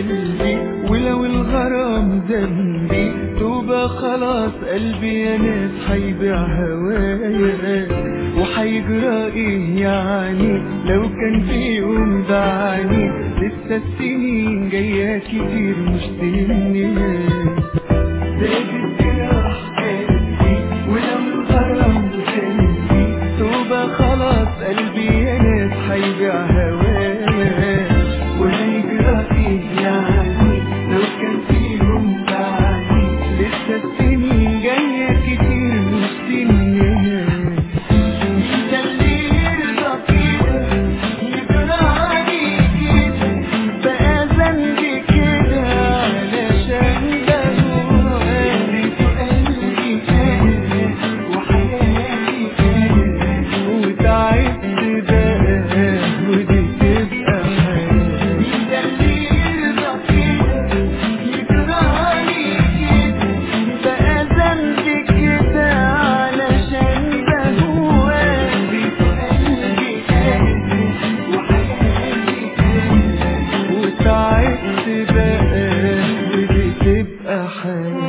قلبي، ولو الغرام ذنبي توبة خلاص قلبي يا ناس حيبيع هوايا. وحيجرى ايه يعني لو كان في يوم دعاني، لسه السنين جاية كتير مش تهمني. زادت جراح قلبي ولو الغرام ذنبي توبة خلاص قلبي يا ناس حيبيع هوايا. وهيجرى ايه يعني لو كان في يوم بعدي، لسه السنين جاية كتير مش تهمني. انت اللي يرضى كده يجرى عليك كده، بقى ذنبي كده علشان ده هو قلبي قلبي وحياتي كده، وتعبت بقى ودي تبقى حياتي. انت اللي يرضى كده يجرى عليك كده، بقى ذنبي كده علشان ده هو قلبي وحياتي كده، وتعبت بقى ودي تبقى حياتي.